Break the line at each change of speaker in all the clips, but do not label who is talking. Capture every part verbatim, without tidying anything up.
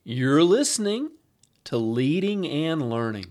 You're listening to Leading and Learning.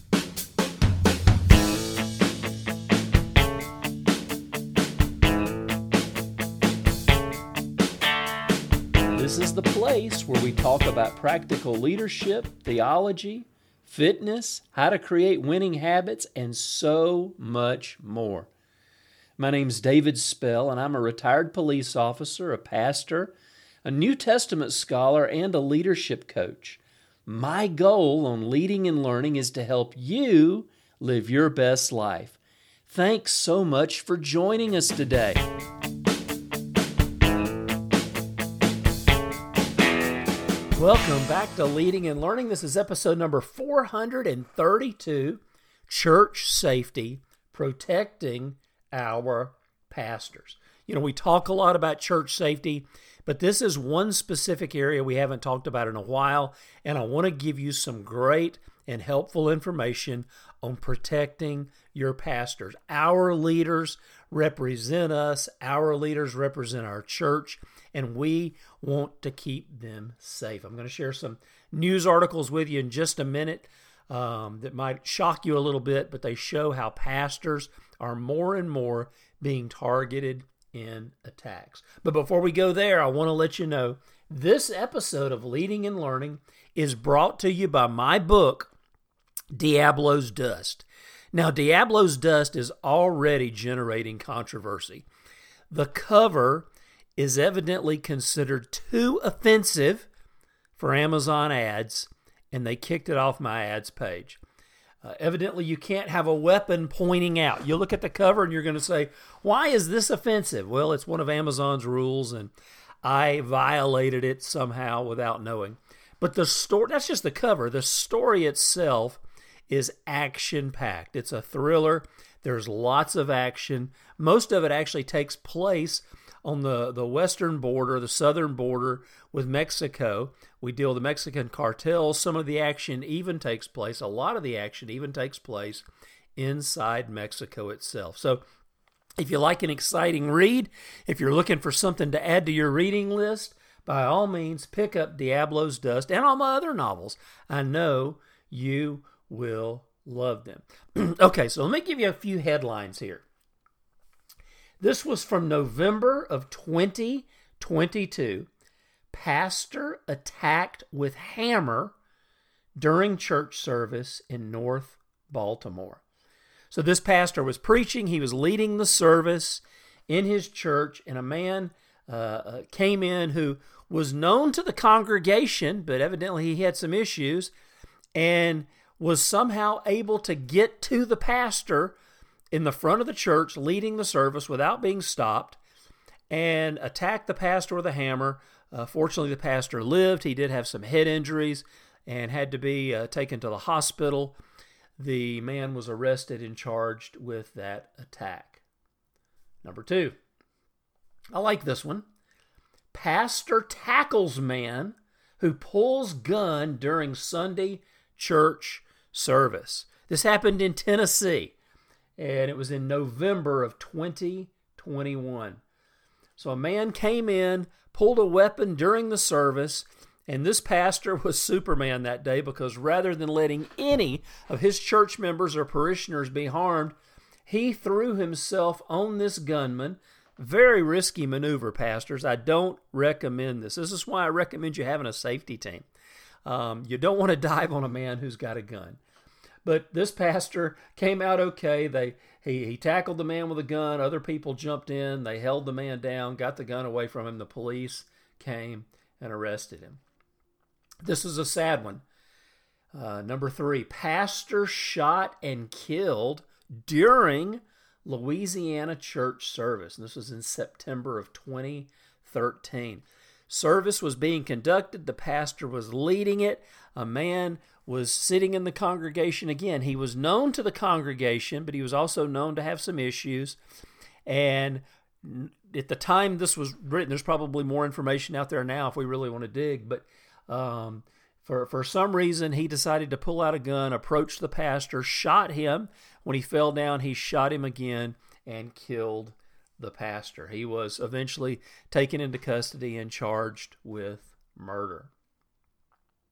This is the place where we talk about practical leadership, theology, fitness, how to create winning habits, and so much more. My name's David Spell, and I'm a retired police officer, a pastor, a New Testament scholar, and a leadership coach. My goal on Leading and Learning is to help you live your best life. Thanks so much for joining us today. Welcome back to Leading and Learning. This is episode number four hundred thirty-two, Church Safety, Protecting Our Pastors. You know, we talk a lot about church safety, but this is one specific area we haven't talked about in a while, and I want to give you some great and helpful information on protecting your pastors. Our leaders represent us, our leaders represent our church, and we want to keep them safe. I'm going to share some news articles with you in just a minute um, that might shock you a little bit, but they show how pastors are more and more being targeted in attacks. But before we go there, I want to let you know this episode of Leading and Learning is brought to you by my book, Diablo's Dust. Now, Diablo's Dust is already generating controversy. The cover is evidently considered too offensive for Amazon ads, and they kicked it off my ads page. Uh, evidently, you can't have a weapon pointing out. You'll look at the cover and you're going to say, why is this offensive? Well, it's one of Amazon's rules, and I violated it somehow without knowing. But the story, that's just the cover. The story itself is action-packed. It's a thriller. There's lots of action. Most of it actually takes place on the, the western border, the southern border with Mexico. We deal with the Mexican cartels. Some of the action even takes place, a lot of the action even takes place inside Mexico itself. So if you like an exciting read, if you're looking for something to add to your reading list, by all means, pick up Diablo's Dust and all my other novels. I know you will love them. Okay, so let me give you a few headlines here. This was from November of twenty twenty-two. Pastor attacked with hammer during church service in North Baltimore. So this pastor was preaching. He was leading the service in his church, and a man uh, came in who was known to the congregation, but evidently he had some issues, and was somehow able to get to the pastor in the front of the church leading the service without being stopped, and attacked the pastor with a hammer. Uh, fortunately, the pastor lived. He did have some head injuries and had to be uh, taken to the hospital. The man was arrested and charged with that attack. Number two, I like this one. Pastor tackles man who pulls gun during Sunday church service. This happened in Tennessee, and it was in November of twenty twenty-one. So a man came in, pulled a weapon during the service, and this pastor was Superman that day, because rather than letting any of his church members or parishioners be harmed, he threw himself on this gunman. Very risky maneuver, pastors. I don't recommend this. This is why I recommend you having a safety team. Um, you don't want to dive on a man who's got a gun. But this pastor came out okay. They he, he tackled the man with a gun. Other people jumped in. They held the man down, got the gun away from him. The police came and arrested him. This is a sad one. Uh, number three, pastor shot and killed during Louisiana church service. And this was in September of twenty thirteen. Service was being conducted. The pastor was leading it. A man was sitting in the congregation. Again, he was known to the congregation, but he was also known to have some issues. And at the time this was written, there's probably more information out there now if we really want to dig, but um, for, for some reason, he decided to pull out a gun, approach the pastor, shot him. When he fell down, he shot him again and killed the pastor. He was eventually taken into custody and charged with murder.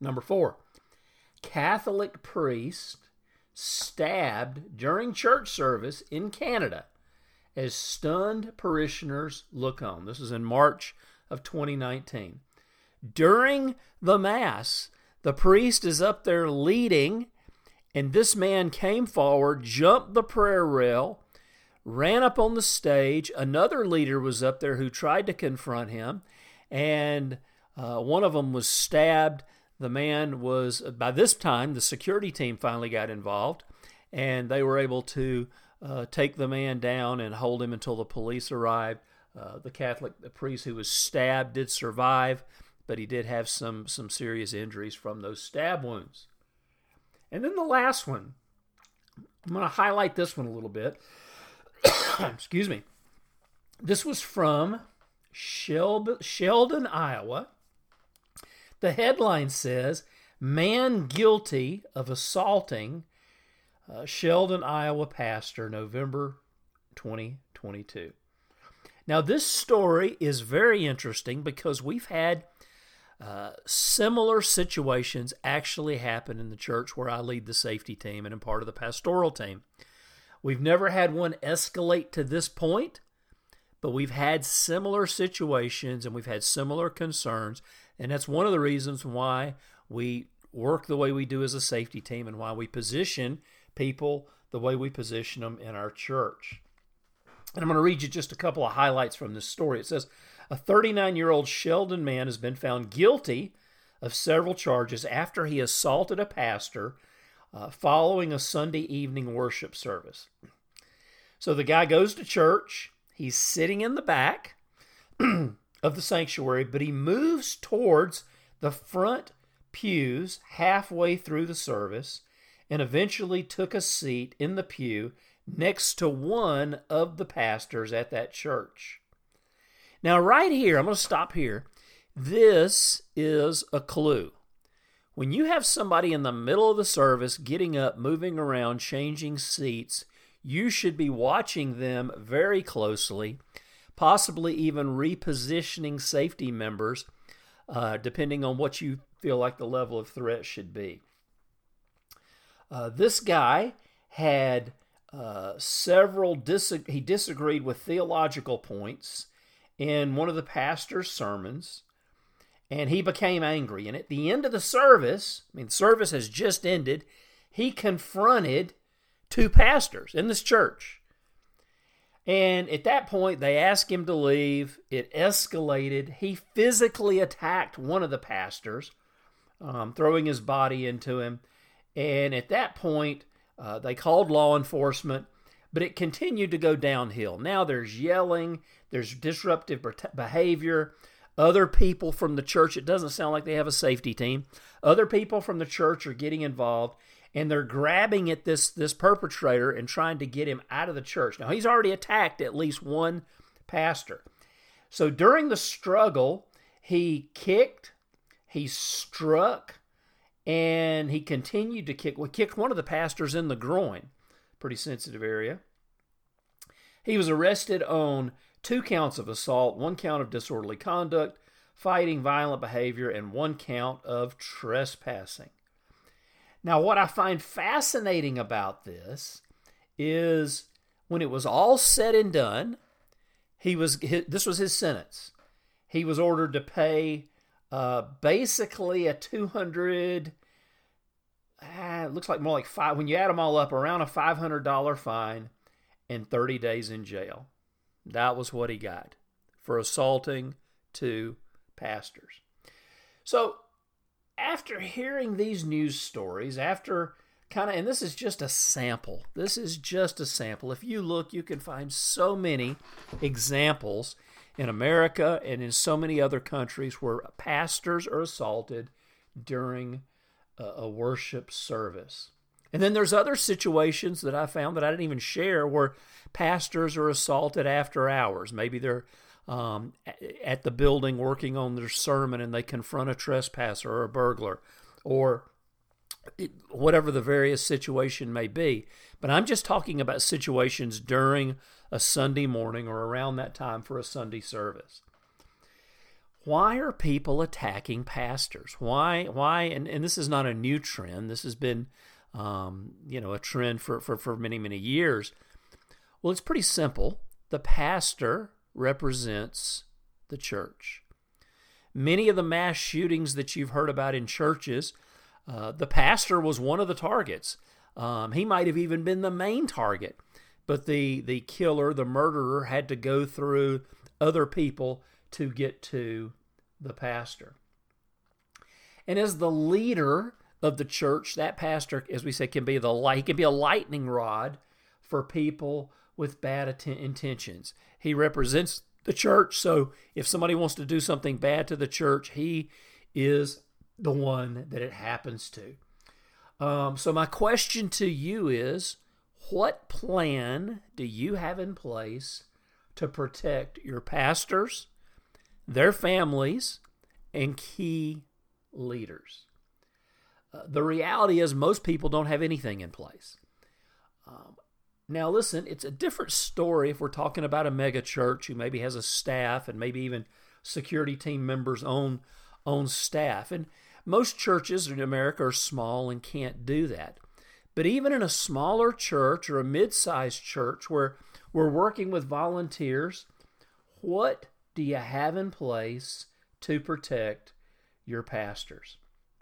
Number four, Catholic priest stabbed during church service in Canada as stunned parishioners look on. This is in March of twenty nineteen. During the Mass, the priest is up there leading, and this man came forward, jumped the prayer rail, ran up on the stage. Another leader was up there who tried to confront him, and uh, one of them was stabbed. The man was, by this time, the security team finally got involved, and they were able to uh, take the man down and hold him until the police arrived. Uh, the Catholic the priest who was stabbed did survive, but he did have some, some serious injuries from those stab wounds. And then the last one, I'm going to highlight this one a little bit. Excuse me. This was from Sheldon, Iowa. The headline says, "Man guilty of assaulting uh, Sheldon, Iowa pastor, November twenty twenty-two." Now, this story is very interesting because we've had uh, similar situations actually happen in the church where I lead the safety team and am part of the pastoral team. We've never had one escalate to this point, but we've had similar situations and we've had similar concerns. And that's one of the reasons why we work the way we do as a safety team and why we position people the way we position them in our church. And I'm going to read you just a couple of highlights from this story. It says, a thirty-nine-year-old Sheldon man has been found guilty of several charges after he assaulted a pastor uh, following a Sunday evening worship service. So the guy goes to church. He's sitting in the back of the sanctuary, but he moves towards the front pews halfway through the service and eventually took a seat in the pew next to one of the pastors at that church. Now, right here, I'm going to stop here. This is a clue. When you have somebody in the middle of the service getting up, moving around, changing seats, you should be watching them very closely, possibly even repositioning safety members, uh, depending on what you feel like the level of threat should be. Uh, this guy had uh, several, dis- he disagreed with theological points in one of the pastor's sermons, and he became angry. And at the end of the service, I mean, the service has just ended, he confronted two pastors in this church. And at that point, they asked him to leave. It escalated. He physically attacked one of the pastors, um, throwing his body into him. And at that point, uh, they called law enforcement, but it continued to go downhill. Now there's yelling, there's disruptive behavior. Other people from the church, it doesn't sound like they have a safety team. Other people from the church are getting involved, and they're grabbing at this, this perpetrator and trying to get him out of the church. Now, he's already attacked at least one pastor. So during the struggle, he kicked, he struck, and he continued to kick. Well, he kicked one of the pastors in the groin, pretty sensitive area. He was arrested on two counts of assault, one count of disorderly conduct, fighting, violent behavior, and one count of trespassing. Now, what I find fascinating about this is when it was all said and done, he was this was his sentence. He was ordered to pay uh, basically a two hundred. Ah, it looks like more like five. When you add them all up, around a five hundred dollar fine and thirty days in jail. That was what he got for assaulting two pastors. So, after hearing these news stories, after kind of, and this is just a sample, this is just a sample. If you look, you can find so many examples in America and in so many other countries where pastors are assaulted during a, a worship service. And then there's other situations that I found that I didn't even share where pastors are assaulted after hours. Maybe they're Um, at the building working on their sermon and they confront a trespasser or a burglar or it, whatever the various situation may be. But I'm just talking about situations during a Sunday morning or around that time for a Sunday service. Why are people attacking pastors? Why, why, and, and this is not a new trend. This has been, um, you know, a trend for, for, for many, many years. Well, it's pretty simple. The pastor represents the church. Many of the mass shootings that you've heard about in churches, uh, the pastor was one of the targets. Um, he might have even been the main target, but the, the killer, the murderer, had to go through other people to get to the pastor. And as the leader of the church, that pastor, as we say, can be the light, he can be a lightning rod for people with bad atten- intentions. He represents the church, so if somebody wants to do something bad to the church, he is the one that it happens to. Um, so my question to you is, what plan do you have in place to protect your pastors, their families, and key leaders? Uh, the reality is most people don't have anything in place. Um, now listen, it's a different story if we're talking about a mega church who maybe has a staff and maybe even security team members own, own staff. And most churches in America are small and can't do that. But even in a smaller church or a mid-sized church where we're working with volunteers, what do you have in place to protect your pastors?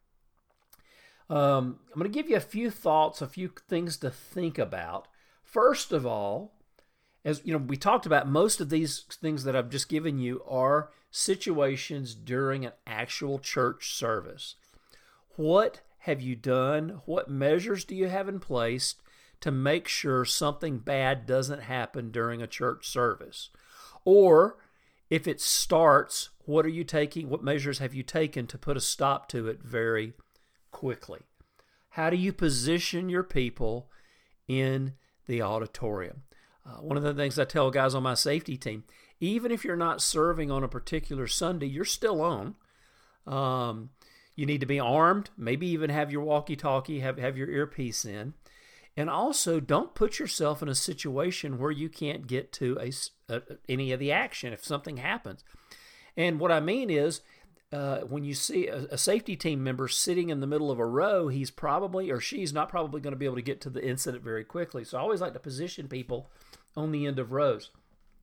Um, I'm going to give you a few thoughts, a few things to think about. First of all, as you know, we talked about, most of these things that I've just given you are situations during an actual church service. What have you done? What measures do you have in place to make sure something bad doesn't happen during a church service? Or if it starts, what are you taking? What measures have you taken to put a stop to it very quickly? How do you position your people in the auditorium? Uh, one of the things I tell guys on my safety team, even if you're not serving on a particular Sunday, you're still on. Um, you need to be armed, maybe even have your walkie-talkie, have, have your earpiece in. And also, don't put yourself in a situation where you can't get to a, a, any of the action if something happens. And what I mean is, uh, when you see a, a safety team member sitting in the middle of a row, he's probably, or she's not probably going to be able to get to the incident very quickly. So I always like to position people on the end of rows.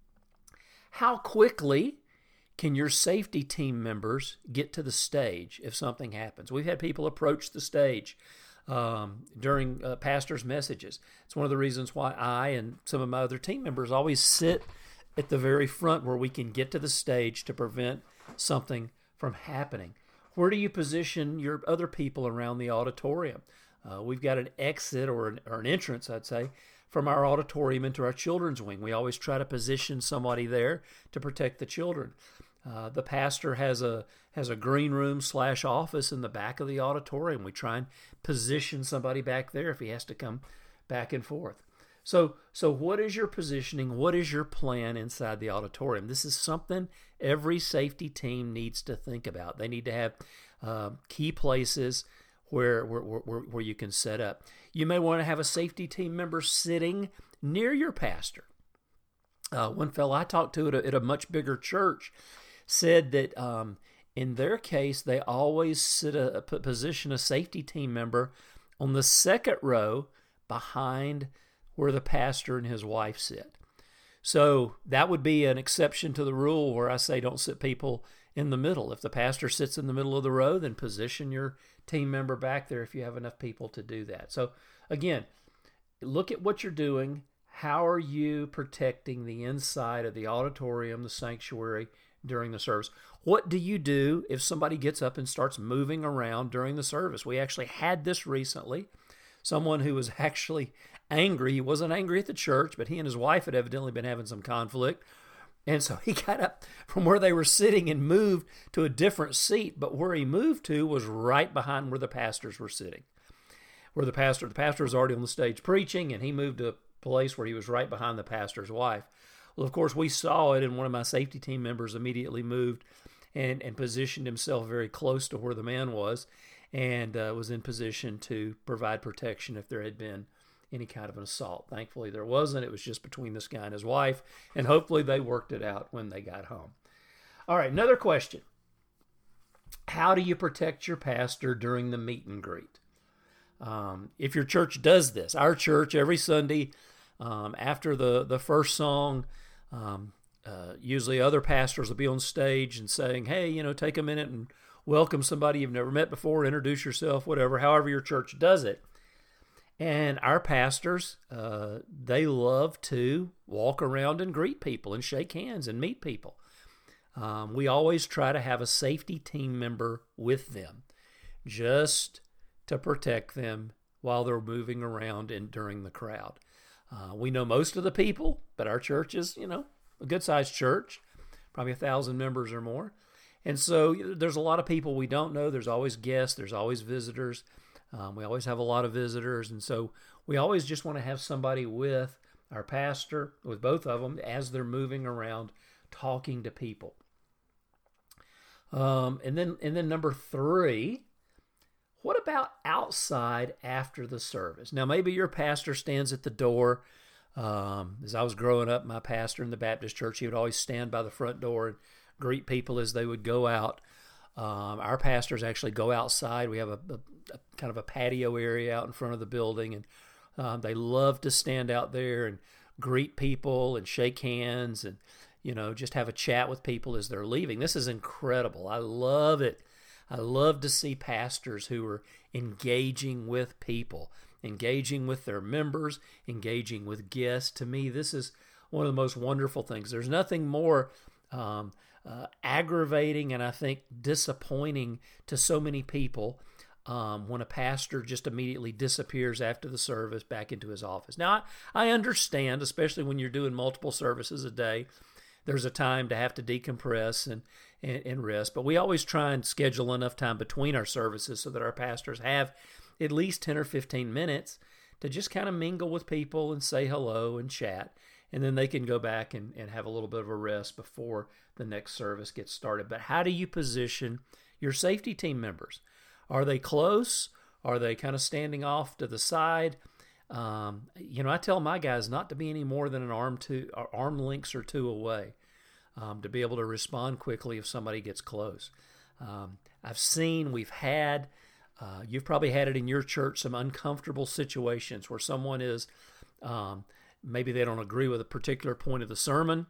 How quickly can your safety team members get to the stage if something happens? We've had people approach the stage um, during uh, pastors' messages. It's one of the reasons why I and some of my other team members always sit at the very front where we can get to the stage to prevent something from happening. Where do you position your other people around the auditorium? Uh, we've got an exit or an, or an entrance, I'd say, from our auditorium into our children's wing. We always try to position somebody there to protect the children. Uh, the pastor has a has a green room slash office in the back of the auditorium. We try and position somebody back there if he has to come back and forth. So, so what is your positioning? What is your plan inside the auditorium? This is something every safety team needs to think about. They need to have uh, key places where, where, where, where you can set up. You may want to have a safety team member sitting near your pastor. Uh, one fellow I talked to at a, at a much bigger church said that um, in their case, they always sit a, a position a safety team member on the second row behind where the pastor and his wife sit. So that would be an exception to the rule where I say don't sit people in the middle. If the pastor sits in the middle of the row, then position your team member back there if you have enough people to do that. So again, look at what you're doing. How are you protecting the inside of the auditorium, the sanctuary, during the service? What do you do if somebody gets up and starts moving around during the service? We actually had this recently. Someone who was actually angry. He wasn't angry at the church, but he and his wife had evidently been having some conflict. And so he got up from where they were sitting and moved to a different seat. But where he moved to was right behind where the pastors were sitting. Where the pastor, the pastor was already on the stage preaching, and he moved to a place where he was right behind the pastor's wife. Well, of course, we saw it, and one of my safety team members immediately moved and, and positioned himself very close to where the man was, and uh, was in position to provide protection if there had been any kind of an assault. Thankfully, there wasn't. It was just between this guy and his wife, and hopefully they worked it out when they got home. All right, another question. how do you protect your pastor during the meet and greet? Um, if your church does this, our church every Sunday um, after the, the first song, um, uh, usually other pastors will be on stage and saying, hey, you know, take a minute and welcome somebody you've never met before, introduce yourself, whatever, however your church does it. And our pastors, uh, they love to walk around and greet people and shake hands and meet people. Um, we always try to have a safety team member with them just to protect them while they're moving around and during the crowd. Uh, we know most of the people, but our church is, you know, a good-sized church, probably a thousand members or more. And so there's a lot of people we don't know. There's always guests. There's always visitors. Um, we always have a lot of visitors. And so we always just want to have somebody with our pastor, with both of them, as they're moving around talking to people. Um, and then and then number three, what about outside after the service? Now, maybe your pastor stands at the door. Um, as I was growing up, my pastor in the Baptist church, he would always stand by the front door and greet people as they would go out. Um, our pastors actually go outside. We have a, a, a kind of a patio area out in front of the building, and um, they love to stand out there and greet people and shake hands and, you know, just have a chat with people as they're leaving. This is incredible. I love it. I love to see pastors who are engaging with people, engaging with their members, engaging with guests. To me, this is one of the most wonderful things. There's nothing more um, uh, aggravating and I think disappointing to so many people um, when a pastor just immediately disappears after the service back into his office. Now, I, I understand, especially when you're doing multiple services a day, there's a time to have to decompress and, and, and rest. But we always try and schedule enough time between our services so that our pastors have at least ten or fifteen minutes to just kind of mingle with people and say hello and chat. And then they can go back and, and have a little bit of a rest before the next service gets started. But how do you position your safety team members? Are they close? Are they kind of standing off to the side? Um, you know, I tell my guys not to be any more than an arm two, arm lengths or two away, um, to be able to respond quickly if somebody gets close. Um, I've seen, we've had, uh, you've probably had it in your church, some uncomfortable situations where someone is, um, maybe they don't agree with a particular point of the sermon.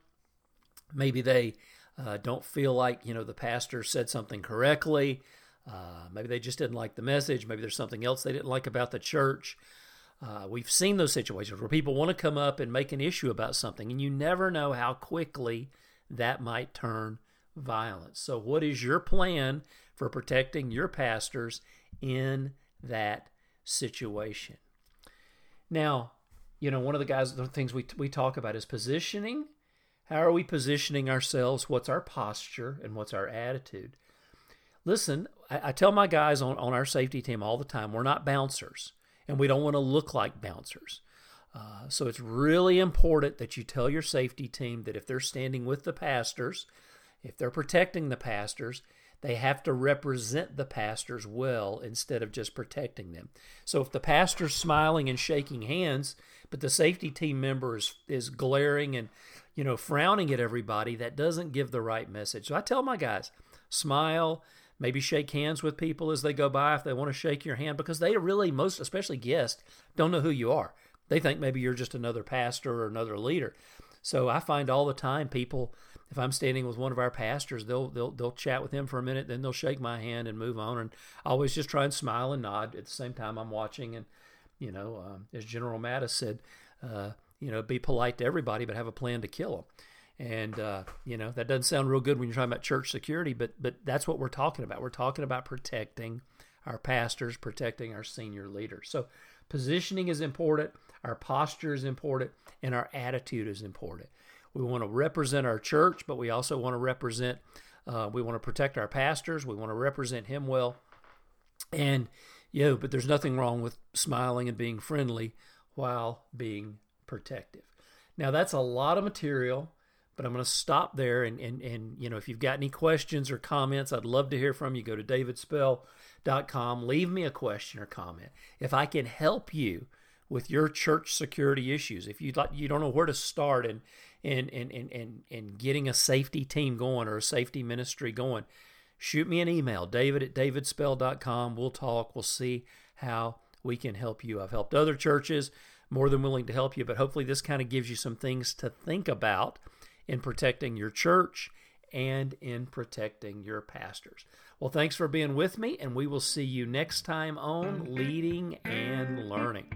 Maybe they uh, don't feel like, you know, the pastor said something correctly. Uh, maybe they just didn't like the message. Maybe there's something else they didn't like about the church. Uh, we've seen those situations where people want to come up and make an issue about something, and you never know how quickly that might turn violent. So what is your plan for protecting your pastors in that situation? Now, you know, one of the guys, the things we we talk about is positioning. How are we positioning ourselves? What's our posture and what's our attitude? Listen, I, I tell my guys on, on our safety team all the time, we're not bouncers. And we don't want to look like bouncers. Uh, so it's really important that you tell your safety team that if they're standing with the pastors, if they're protecting the pastors, they have to represent the pastors well instead of just protecting them. So if the pastor's smiling and shaking hands, but the safety team member is, is glaring and, you know, frowning at everybody, that doesn't give the right message. So I tell my guys, smile, maybe shake hands with people as they go by if they want to shake your hand, because they really, most especially guests, don't know who you are. They think maybe you're just another pastor or another leader. So I find all the time people, if I'm standing with one of our pastors, they'll they'll they'll chat with him for a minute, then they'll shake my hand and move on. And I always just try and smile and nod at the same time I'm watching. And, you know, um, as General Mattis said, uh, you know, be polite to everybody, but have a plan to kill them. And, uh, you know, that doesn't sound real good when you're talking about church security, but but that's what we're talking about. We're talking about protecting our pastors, protecting our senior leaders. So positioning is important, our posture is important, and our attitude is important. We want to represent our church, but we also want to represent, uh, we want to protect our pastors. We want to represent him well. And, you know, but there's nothing wrong with smiling and being friendly while being protective. Now, that's a lot of material. But I'm going to stop there, and, and, and you know, if you've got any questions or comments, I'd love to hear from you. Go to david spell dot com. Leave me a question or comment. If I can help you with your church security issues, if you like, you don't know where to start in, in, in, in, in, in getting a safety team going or a safety ministry going, shoot me an email, david at davidspell dot com. We'll talk. We'll see how we can help you. I've helped other churches, more than willing to help you, but hopefully this kind of gives you some things to think about in protecting your church and in protecting your pastors. Well, thanks for being with me, and we will see you next time on Leading and Learning.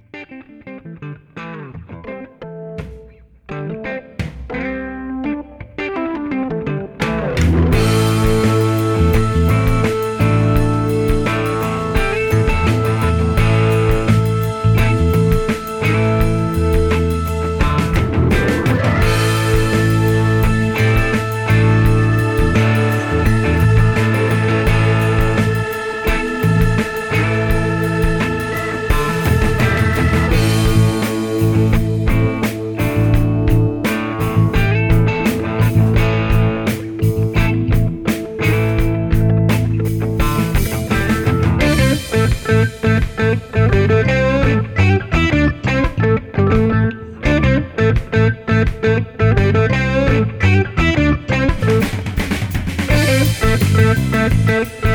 Thank you.